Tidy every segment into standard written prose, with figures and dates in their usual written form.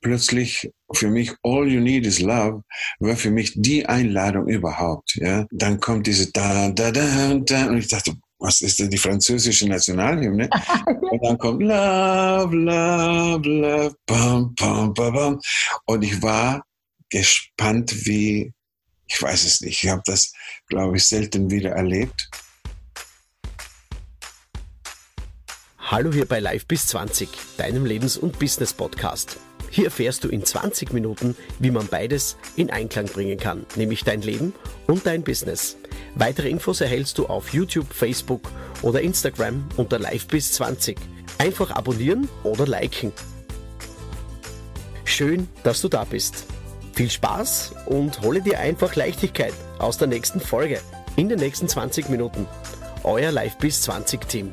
plötzlich für mich All You Need Is Love war für mich die Einladung überhaupt. Ja, dann kommt diese da da da da und ich dachte, was ist denn die französische Nationalhymne? Und dann kommt Love, Love, Love, bam, bam, bam, bam. Und ich war gespannt wie, ich weiß es nicht, ich habe das, glaube ich, selten wieder erlebt. Hallo hier bei Live bis 20, deinem Lebens- und Business-Podcast. Hier erfährst du in 20 Minuten, wie man beides in Einklang bringen kann, nämlich dein Leben und dein Business. Weitere Infos erhältst du auf YouTube, Facebook oder Instagram unter Live bis 20. Einfach abonnieren oder liken. Schön, dass du da bist. Viel Spaß und hole dir einfach Leichtigkeit aus der nächsten Folge in den nächsten 20 Minuten. Euer Live bis 20 Team.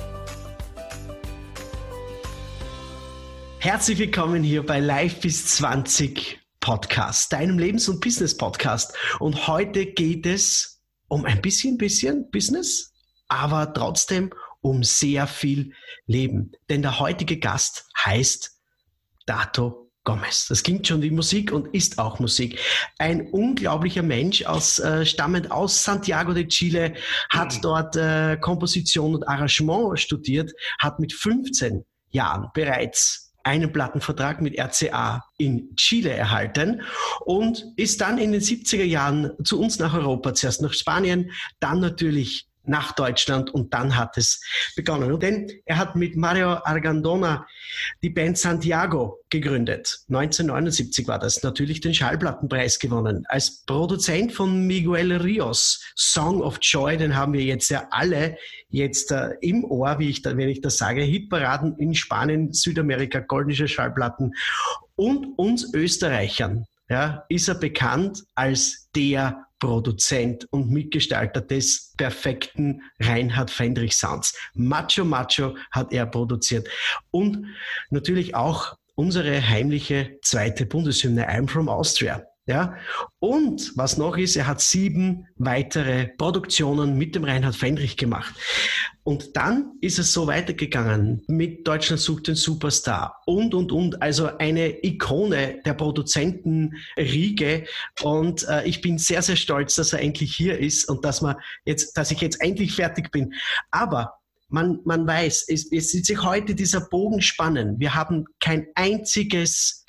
Herzlich willkommen hier bei Live bis 20 Podcast, deinem Lebens- und Business-Podcast. Und heute geht es um ein bisschen Business, aber trotzdem um sehr viel Leben. Denn der heutige Gast heißt Dato Gomez. Das klingt schon wie Musik und ist auch Musik. Ein unglaublicher Mensch, stammend aus Santiago de Chile, hat dort Komposition und Arrangement studiert, hat mit 15 Jahren bereits einen Plattenvertrag mit RCA in Chile erhalten und ist dann in den 70er Jahren zu uns nach Europa, zuerst nach Spanien, dann natürlich nach Deutschland und dann hat es begonnen. Denn er hat mit Mario Argandona die Band Santiago gegründet. 1979 war das, natürlich den Schallplattenpreis gewonnen. Als Produzent von Miguel Rios, Song of Joy, den haben wir jetzt ja alle jetzt im Ohr, wenn ich das sage, Hitparaden in Spanien, Südamerika, goldene Schallplatten und uns Österreichern. Ja, ist er bekannt als der Produzent und Mitgestalter des perfekten Reinhard Fendrich Sounds. Macho Macho hat er produziert und natürlich auch unsere heimliche zweite Bundeshymne I'm from Austria. Ja, und was noch ist, er hat 7 weitere Produktionen mit dem Reinhard Fendrich gemacht. Und dann ist es so weitergegangen mit Deutschland sucht den Superstar und. Also eine Ikone der Produzentenriege. Und ich bin sehr, sehr stolz, dass er endlich hier ist und dass ich jetzt endlich fertig bin. Aber man weiß, es wird sich heute dieser Bogen spannen. Wir haben keine einzige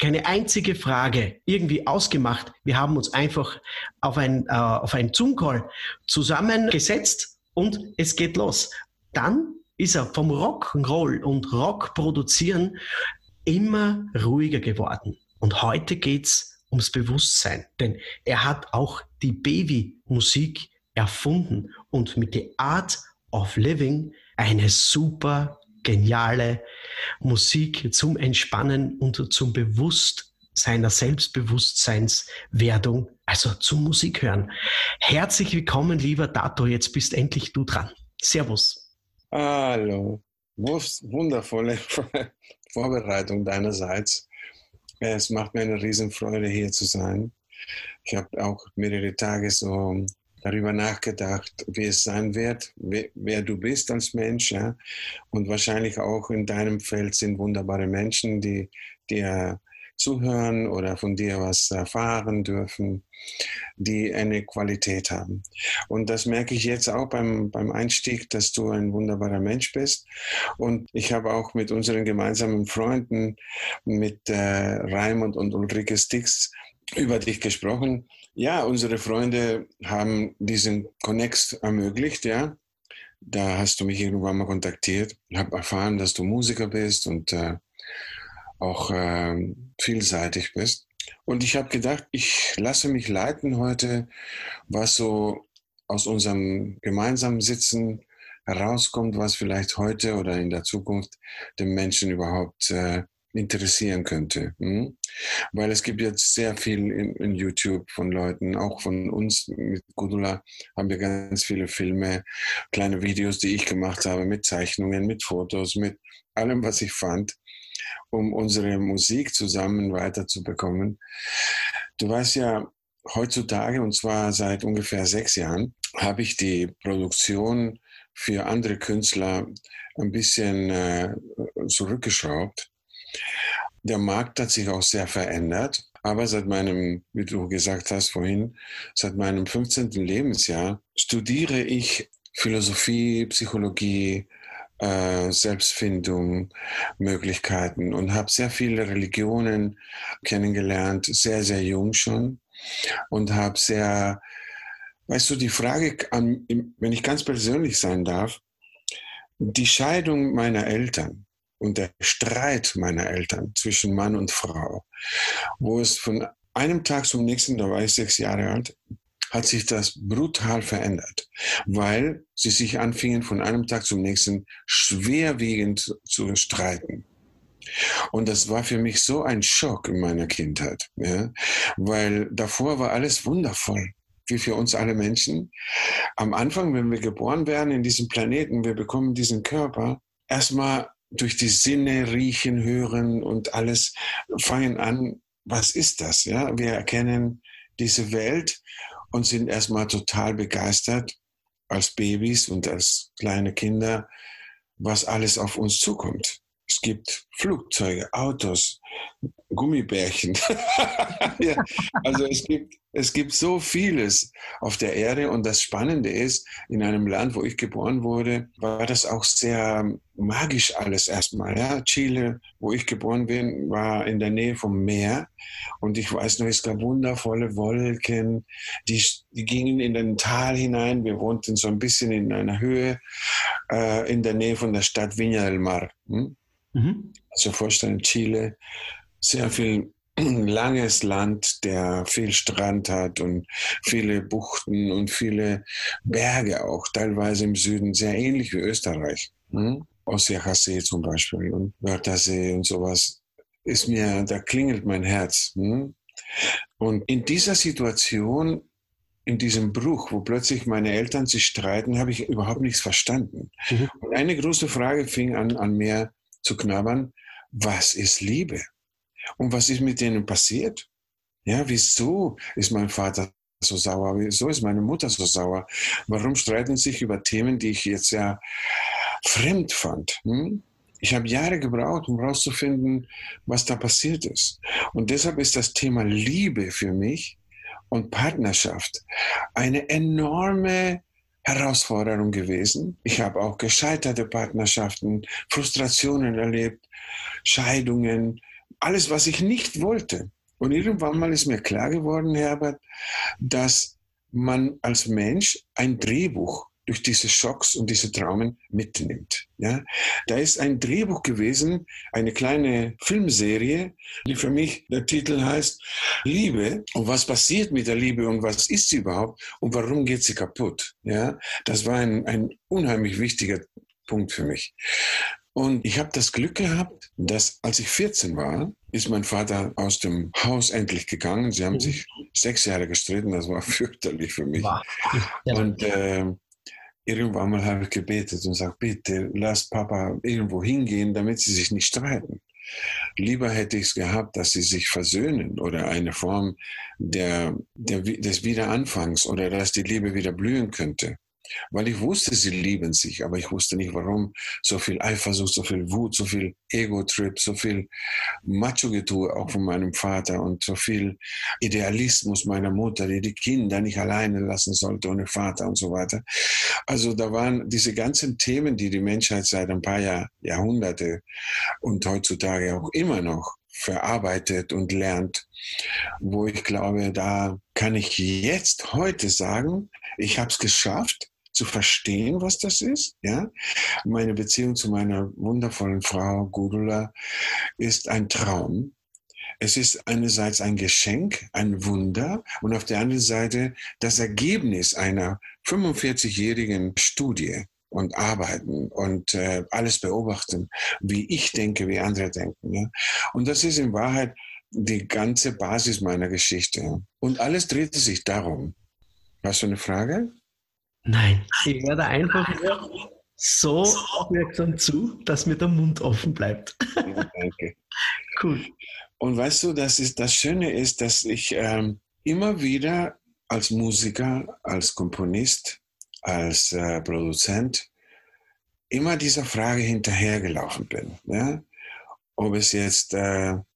Frage irgendwie ausgemacht. Wir haben uns einfach auf einen Zoom-Call zusammengesetzt und es geht los. Dann ist er vom Rock'n'Roll und Rock produzieren immer ruhiger geworden. Und heute geht's ums Bewusstsein. Denn er hat auch die Baby-Musik erfunden und mit The Art of Living eine super geniale Musik zum Entspannen und zum seiner Selbstbewusstseinswerdung, also zum Musik hören. Herzlich willkommen, lieber Dato, jetzt bist endlich du dran. Servus. Hallo, wundervolle Vorbereitung deinerseits. Es macht mir eine Riesenfreude, hier zu sein. Ich habe auch mehrere Tage so darüber nachgedacht, wie es sein wird, wer du bist als Mensch. Ja? Und wahrscheinlich auch in deinem Feld sind wunderbare Menschen, die dir zuhören oder von dir was erfahren dürfen, die eine Qualität haben. Und das merke ich jetzt auch beim Einstieg, dass du ein wunderbarer Mensch bist. Und ich habe auch mit unseren gemeinsamen Freunden, mit Raimund und Ulrike Stix, über dich gesprochen. Ja, unsere Freunde haben diesen Connect ermöglicht, ja. Da hast du mich irgendwann mal kontaktiert. Ich habe erfahren, dass du Musiker bist und auch vielseitig bist. Und ich habe gedacht, ich lasse mich leiten heute, was so aus unserem gemeinsamen Sitzen herauskommt, was vielleicht heute oder in der Zukunft den Menschen überhaupt interessieren könnte. Weil es gibt jetzt sehr viel in YouTube von Leuten, auch von uns mit Gudula haben wir ganz viele Filme, kleine Videos, die ich gemacht habe, mit Zeichnungen, mit Fotos, mit allem, was ich fand, um unsere Musik zusammen weiterzubekommen. Du weißt ja, heutzutage, und zwar seit ungefähr 6 Jahren, habe ich die Produktion für andere Künstler ein bisschen zurückgeschraubt. Der Markt hat sich auch sehr verändert. Aber seit meinem, wie du gesagt hast vorhin, seit meinem 15. Lebensjahr studiere ich Philosophie, Psychologie, Selbstfindung, Möglichkeiten und habe sehr viele Religionen kennengelernt, sehr, sehr jung schon und habe sehr, weißt du, die Frage, wenn ich ganz persönlich sein darf, die Scheidung meiner Eltern und der Streit meiner Eltern zwischen Mann und Frau, wo es von einem Tag zum nächsten, da war ich 6 Jahre alt, hat sich das brutal verändert, weil sie sich anfingen von einem Tag zum nächsten schwerwiegend zu streiten. Und das war für mich so ein Schock in meiner Kindheit, ja? Weil davor war alles wundervoll, wie für uns alle Menschen. Am Anfang, wenn wir geboren werden in diesem Planeten, wir bekommen diesen Körper, erstmal durch die Sinne riechen, hören und alles fangen an, was ist das? Ja? Wir erkennen diese Welt und sind erstmal total begeistert als Babys und als kleine Kinder, was alles auf uns zukommt. Es gibt Flugzeuge, Autos, Gummibärchen. Ja, also es gibt so vieles auf der Erde und das Spannende ist, in einem Land, wo ich geboren wurde, war das auch sehr magisch alles erstmal. Ja? Chile, wo ich geboren bin, war in der Nähe vom Meer und ich weiß noch, es gab wundervolle Wolken, die gingen in den Tal hinein. Wir wohnten so ein bisschen in einer Höhe in der Nähe von der Stadt Viña del Mar. Mhm. Also vorstellen, Chile, sehr viel langes Land, der viel Strand hat und viele Buchten und viele Berge auch, teilweise im Süden, sehr ähnlich wie Österreich. Osijacasee zum Beispiel und Wörthersee und sowas. Da klingelt mein Herz. Und in dieser Situation, in diesem Bruch, wo plötzlich meine Eltern sich streiten, habe ich überhaupt nichts verstanden. Mhm. Und eine große Frage fing an mir zu knabbern: Was ist Liebe? Und was ist mit denen passiert? Ja, wieso ist mein Vater so sauer? Wieso ist meine Mutter so sauer? Warum streiten sie sich über Themen, die ich jetzt ja fremd fand? Ich habe Jahre gebraucht, um herauszufinden, was da passiert ist. Und deshalb ist das Thema Liebe für mich und Partnerschaft eine enorme Herausforderung gewesen. Ich habe auch gescheiterte Partnerschaften, Frustrationen erlebt, Scheidungen, alles, was ich nicht wollte. Und irgendwann mal ist mir klar geworden, Herbert, dass man als Mensch ein Drehbuch durch diese Schocks und diese Traumen mitnimmt. Ja? Da ist ein Drehbuch gewesen, eine kleine Filmserie, die für mich, der Titel heißt Liebe. Und was passiert mit der Liebe und was ist sie überhaupt und warum geht sie kaputt? Ja? Das war ein unheimlich wichtiger Punkt für mich. Und ich habe das Glück gehabt, dass als ich 14 war, ist mein Vater aus dem Haus endlich gegangen. Sie haben sich 6 Jahre gestritten, das war fürchterlich für mich. Wow. Ja. Und irgendwann mal habe ich gebetet und gesagt, bitte lass Papa irgendwo hingehen, damit sie sich nicht streiten. Lieber hätte ich es gehabt, dass sie sich versöhnen oder eine Form des Wiederanfangs oder dass die Liebe wieder blühen könnte. Weil ich wusste, sie lieben sich, aber ich wusste nicht, warum so viel Eifersucht, so viel Wut, so viel Ego-Trip, so viel Macho-Getue auch von meinem Vater und so viel Idealismus meiner Mutter, die Kinder nicht alleine lassen sollte ohne Vater und so weiter. Also da waren diese ganzen Themen, die die Menschheit seit ein paar Jahrhunderte und heutzutage auch immer noch verarbeitet und lernt, wo ich glaube, da kann ich jetzt heute sagen, ich habe es geschafft, zu verstehen, was das ist. Ja? Meine Beziehung zu meiner wundervollen Frau Gudula ist ein Traum. Es ist einerseits ein Geschenk, ein Wunder und auf der anderen Seite das Ergebnis einer 45-jährigen Studie und arbeiten und alles beobachten, wie ich denke, wie andere denken. Ja? Und das ist in Wahrheit die ganze Basis meiner Geschichte. Ja? Und alles drehte sich darum. Hast du eine Frage? Nein, ich werde einfach nur so aufmerksam zu, dass mir der Mund offen bleibt. Ja, danke. Cool. Und weißt du, das Schöne ist, dass ich immer wieder als Musiker, als Komponist, als Produzent immer dieser Frage hinterhergelaufen bin. Ja? Ob es jetzt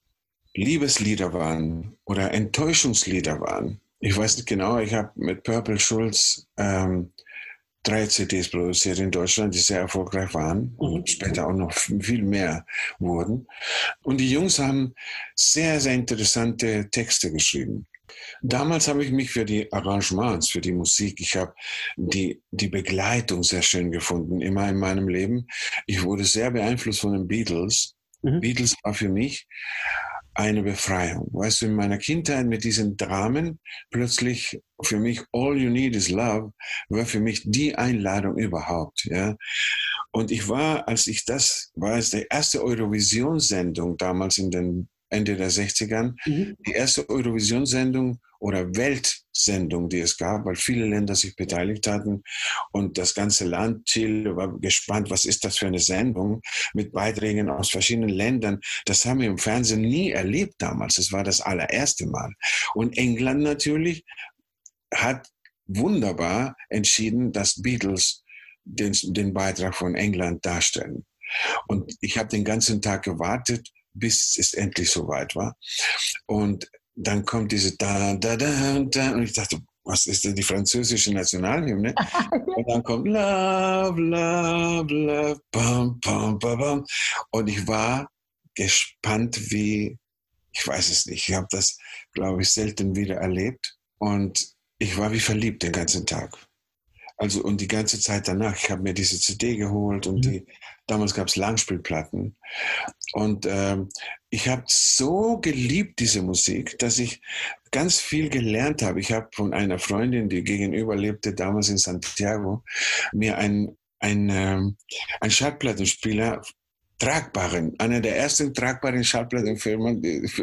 Liebeslieder waren oder Enttäuschungslieder waren. Ich weiß nicht genau, ich habe mit Purple Schulz 3 CDs produziert in Deutschland, die sehr erfolgreich waren und später auch noch viel mehr wurden. Und die Jungs haben sehr, sehr interessante Texte geschrieben. Damals habe ich mich für die Arrangements, für die Musik, ich habe die Begleitung sehr schön gefunden, immer in meinem Leben. Ich wurde sehr beeinflusst von den Beatles. Beatles war für mich eine Befreiung. Weißt du, in meiner Kindheit mit diesen Dramen, plötzlich für mich All You Need Is Love war für mich die Einladung überhaupt. Ja. Und ich war, war es die erste Eurovision-Sendung damals in den Ende der 60ern, die erste Eurovision-Sendung oder Weltsendung, die es gab, weil viele Länder sich beteiligt hatten und das ganze Land, Chile, war gespannt, was ist das für eine Sendung mit Beiträgen aus verschiedenen Ländern. Das haben wir im Fernsehen nie erlebt damals. Das war das allererste Mal. Und England natürlich hat wunderbar entschieden, dass Beatles den Beitrag von England darstellen. Und ich habe den ganzen Tag gewartet, bis es endlich soweit war. Und dann kommt diese da, da, da, da. Und ich dachte, was ist denn die französische Nationalhymne? Und dann kommt Love, Love, Love, bam, bam, bam, bam. Und ich war gespannt wie, ich weiß es nicht, ich habe das, glaube ich, selten wieder erlebt. Und ich war wie verliebt den ganzen Tag. Also und die ganze Zeit danach, ich habe mir diese CD geholt und damals gab es Langspielplatten. Und ich habe so geliebt diese Musik, dass ich ganz viel gelernt habe. Ich habe von einer Freundin, die gegenüber lebte, damals in Santiago, mir einen Schallplattenspieler einer der ersten tragbaren Schallplattenfirmen,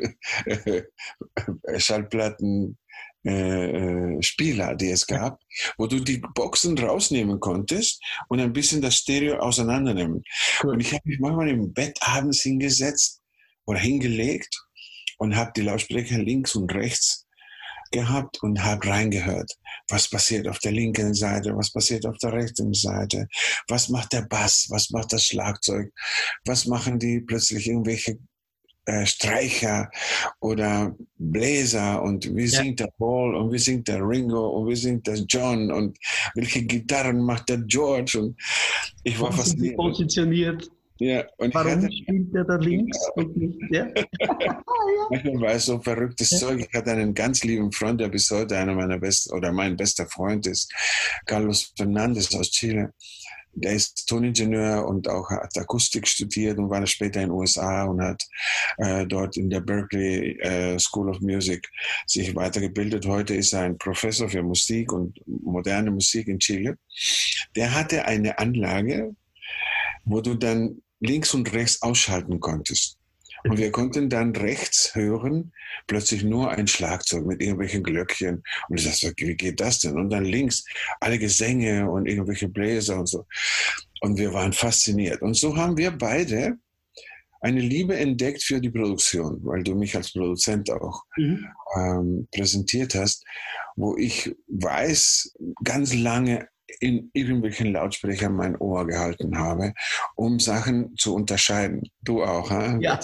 Spieler, die es gab, wo du die Boxen rausnehmen konntest und ein bisschen das Stereo auseinandernehmen. Cool. Und ich habe mich manchmal im Bett abends hingesetzt oder hingelegt und habe die Lautsprecher links und rechts gehabt und habe reingehört. Was passiert auf der linken Seite? Was passiert auf der rechten Seite? Was macht der Bass? Was macht das Schlagzeug? Was machen die plötzlich irgendwelche Streicher oder Bläser und wie singt der Paul und wie singt der Ringo und wie singt der John und welche Gitarren macht der George und ich war fasziniert. Positioniert. Ja, und warum spielt der da links und nicht der? Manchmal war es so verrücktes Zeug. Ich hatte einen ganz lieben Freund, der bis heute einer meiner besten oder mein bester Freund ist, Carlos Fernandez aus Chile. Der ist Toningenieur und auch hat Akustik studiert und war später in den USA und hat dort in der Berkeley School of Music sich weitergebildet. Heute ist er ein Professor für Musik und moderne Musik in Chile. Der hatte eine Anlage, wo du dann links und rechts ausschalten konntest. Und wir konnten dann rechts hören, plötzlich nur ein Schlagzeug mit irgendwelchen Glöckchen. Und ich dachte, wie geht das denn? Und dann links alle Gesänge und irgendwelche Bläser und so. Und wir waren fasziniert. Und so haben wir beide eine Liebe entdeckt für die Produktion, weil du mich als Produzent auch präsentiert hast, wo ich weiß, ganz lange in irgendwelchen Lautsprechern mein Ohr gehalten habe, um Sachen zu unterscheiden. Du auch, ha? Ja.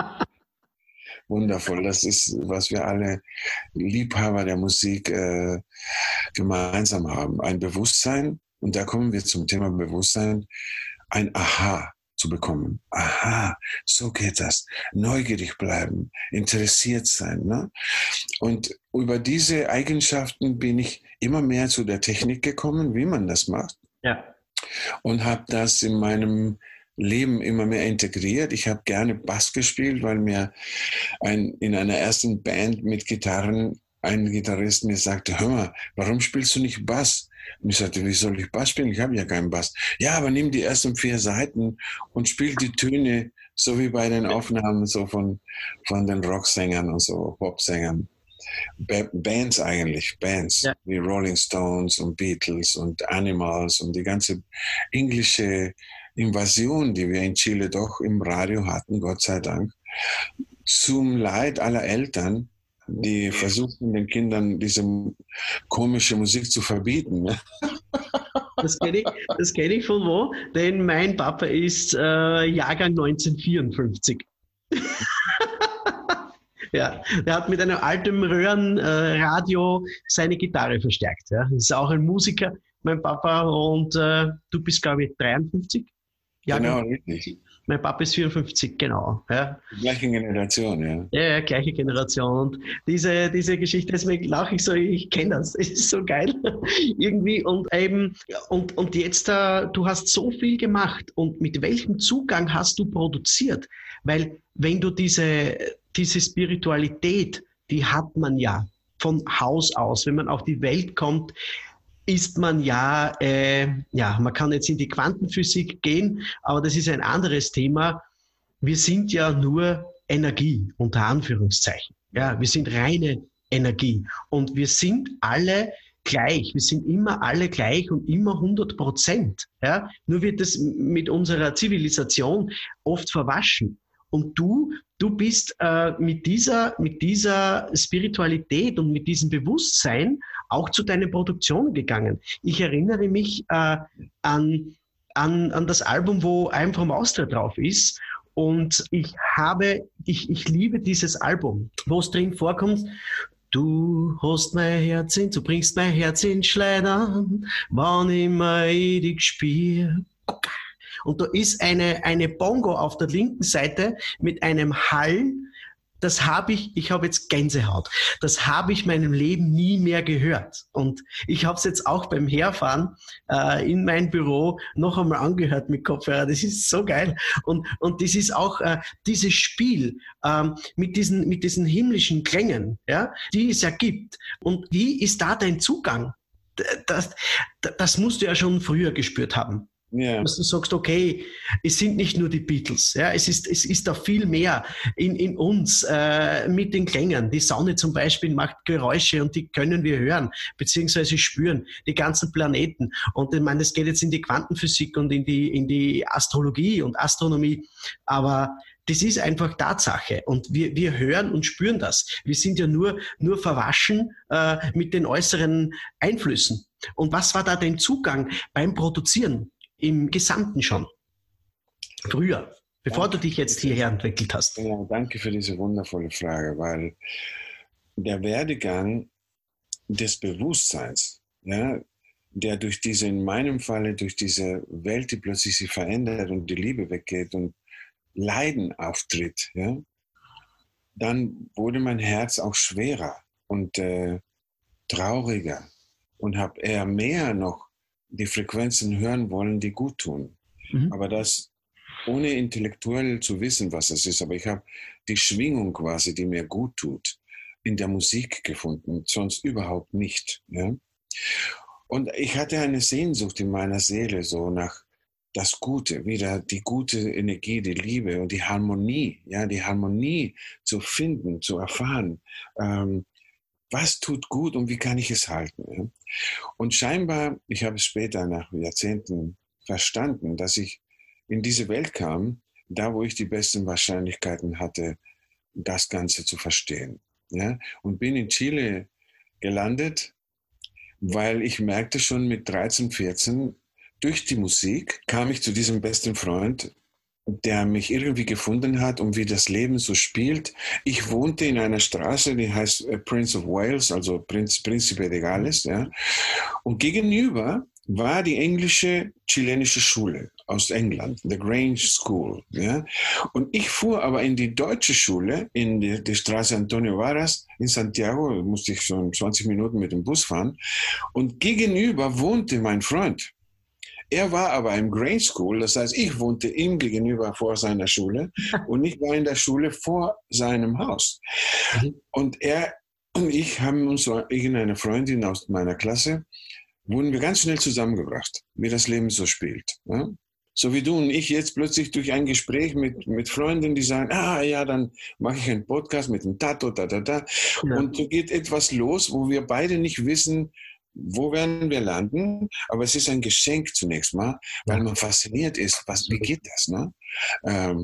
Wundervoll. Das ist, was wir alle Liebhaber der Musik gemeinsam haben. Ein Bewusstsein, und da kommen wir zum Thema Bewusstsein, ein Aha zu bekommen. Aha, so geht das. Neugierig bleiben, interessiert sein. Ne? Und über diese Eigenschaften bin ich immer mehr zu der Technik gekommen, wie man das macht. Ja. Und habe das in meinem Leben immer mehr integriert. Ich habe gerne Bass gespielt, weil mir in einer ersten Band mit Gitarren ein Gitarrist mir sagte, hör mal, warum spielst du nicht Bass? Und ich sagte, wie soll ich Bass spielen? Ich habe ja keinen Bass. Ja, aber nimm die ersten 4 Seiten und spiel die Töne, so wie bei den Aufnahmen so von den Rocksängern und so Popsängern. Bands eigentlich, Bands wie Rolling Stones und Beatles und Animals und die ganze englische Invasion, die wir in Chile doch im Radio hatten, Gott sei Dank, zum Leid aller Eltern, die versuchen, den Kindern diese komische Musik zu verbieten. Ne? Das kenn ich von wo? Denn mein Papa ist Jahrgang 1954. Ja, der hat mit einem alten Röhrenradio seine Gitarre verstärkt. Ja. Ist auch ein Musiker, mein Papa, und du bist, glaube ich, 53? Genau, richtig. Mein Papa ist 54, genau. Ja. Die gleiche Generation, ja. Ja, gleiche Generation. Und diese Geschichte, deswegen lache ich so, ich kenne das. Es ist so geil. Irgendwie. Und eben, und jetzt, du hast so viel gemacht. Und mit welchem Zugang hast du produziert? Weil, wenn du diese Spiritualität, die hat man ja von Haus aus. Wenn man auf die Welt kommt, ist man man kann jetzt in die Quantenphysik gehen, aber das ist ein anderes Thema. Wir sind ja nur Energie, unter Anführungszeichen. Ja, wir sind reine Energie und wir sind alle gleich. Wir sind immer alle gleich und immer 100%. Ja, nur wird das mit unserer Zivilisation oft verwaschen. Und du bist mit dieser Spiritualität und mit diesem Bewusstsein auch zu deinen Produktionen gegangen. Ich erinnere mich an das Album, wo I'm from Austria drauf ist. Und ich liebe dieses Album, wo es drin vorkommt: Du hast mein Herz du bringst mein Herz in Schleudern, wann immer ich dich spür. Und da ist eine Bongo auf der linken Seite mit einem Hall. Ich habe jetzt Gänsehaut. Das habe ich meinem Leben nie mehr gehört. Und ich habe es jetzt auch beim Herfahren in mein Büro noch einmal angehört mit Kopfhörer. Das ist so geil. Und das ist auch dieses Spiel mit diesen himmlischen Klängen, ja, die es ja gibt. Und wie ist da dein Zugang? Das musst du ja schon früher gespürt haben. Ja. Dass du sagst, okay, es sind nicht nur die Beatles, ja, es ist da viel mehr in uns mit den Klängen. Die Sonne zum Beispiel macht Geräusche und die können wir hören, beziehungsweise spüren, die ganzen Planeten. Und ich meine, es geht jetzt in die Quantenphysik und in die Astrologie und Astronomie, aber das ist einfach Tatsache und wir hören und spüren das. Wir sind ja nur verwaschen mit den äußeren Einflüssen. Und was war da dein Zugang beim Produzieren? Im Gesamten schon. Früher, bevor du dich jetzt hierher entwickelt hast. Ja, danke für diese wundervolle Frage, weil der Werdegang des Bewusstseins, ja, der in meinem Falle durch diese Welt, die plötzlich sich verändert und die Liebe weggeht und Leiden auftritt, ja, dann wurde mein Herz auch schwerer und trauriger und habe eher mehr noch die Frequenzen hören wollen, die gut tun. Mhm. Aber das ohne intellektuell zu wissen, was es ist. Aber ich habe die Schwingung quasi, die mir gut tut, in der Musik gefunden, sonst überhaupt nicht. Ja? Und ich hatte eine Sehnsucht in meiner Seele so nach das Gute, wieder die gute Energie, die Liebe und die Harmonie, ja, die Harmonie zu finden, zu erfahren. Was tut gut und wie kann ich es halten? Ja? Und scheinbar, ich habe es später nach Jahrzehnten verstanden, dass ich in diese Welt kam, da wo ich die besten Wahrscheinlichkeiten hatte, das Ganze zu verstehen. Ja? Und bin in Chile gelandet, weil ich merkte schon mit 13, 14, durch die Musik kam ich zu diesem besten Freund, der mich irgendwie gefunden hat und wie das Leben so spielt. Ich wohnte in einer Straße, die heißt Prince of Wales, also Príncipe de Gales. Ja? Und gegenüber war die chilenische Schule aus England, The Grange School. Ja? Und ich fuhr aber in die deutsche Schule, in die Straße Antonio Varas in Santiago, musste ich schon 20 Minuten mit dem Bus fahren. Und gegenüber wohnte mein Freund. Er war aber im Grange School, das heißt, ich wohnte ihm gegenüber vor seiner Schule und ich war in der Schule vor seinem Haus. Und er und ich haben uns, irgendeine Freundin aus meiner Klasse, wurden wir ganz schnell zusammengebracht, wie das Leben so spielt. Ja? So wie du und ich jetzt plötzlich durch ein Gespräch mit Freunden, die sagen, dann mache ich einen Podcast mit dem Tato, Ja. Und so geht etwas los, wo wir beide nicht wissen, wo werden wir landen? Aber es ist ein Geschenk zunächst mal, weil man fasziniert ist. Wie geht das? Ne?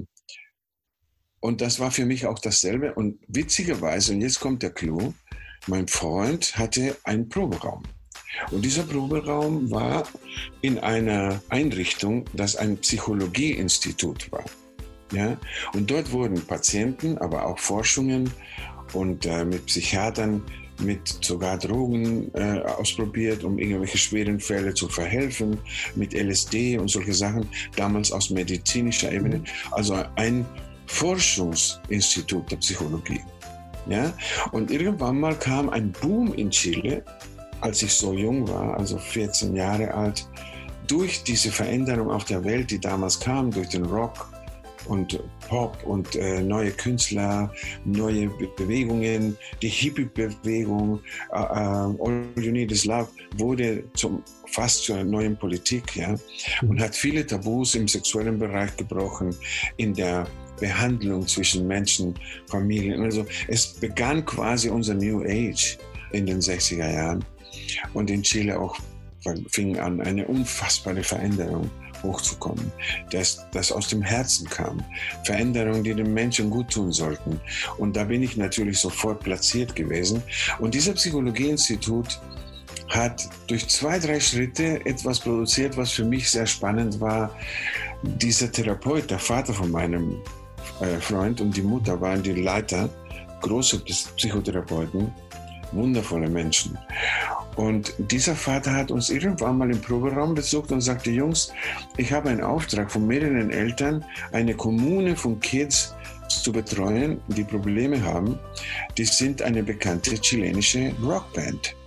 Und das war für mich auch dasselbe. Und witzigerweise, und jetzt kommt der Clou, mein Freund hatte einen Proberaum. Und dieser Proberaum war in einer Einrichtung, das ein Psychologieinstitut war. Ja? Und dort wurden Patienten, aber auch Forschungen und mit Psychiatern, mit sogar Drogen ausprobiert, um irgendwelche schweren Fälle zu verhelfen, mit LSD und solche Sachen, damals aus medizinischer Ebene. Also ein Forschungsinstitut der Psychologie. Ja? Und irgendwann mal kam ein Boom in Chile, als ich so jung war, also 14 Jahre alt, durch diese Veränderung auf der Welt, die damals kam, durch den Rock und Pop und neue Künstler, neue Bewegungen, die Hippie-Bewegung, All You Need Is Love, wurde fast zur neuen Politik, ja, und hat viele Tabus im sexuellen Bereich gebrochen, in der Behandlung zwischen Menschen, Familien. Also es begann quasi unser New Age in den 60er Jahren und in Chile auch fing an, eine unfassbare Veränderung hochzukommen, das aus dem Herzen kam. Veränderungen, die den Menschen gut tun sollten. Und da bin ich natürlich sofort platziert gewesen. Und dieser Psychologieinstitut hat durch 2, 3 Schritte etwas produziert, was für mich sehr spannend war. Dieser Therapeut, der Vater von meinem Freund und die Mutter waren die Leiter, große Psychotherapeuten, wundervolle Menschen. Und dieser Vater hat uns irgendwann mal im Proberaum besucht und sagte, Jungs, ich habe einen Auftrag von mehreren Eltern, eine Kommune von Kids zu betreuen, die Probleme haben. Die sind eine bekannte chilenische Rockband.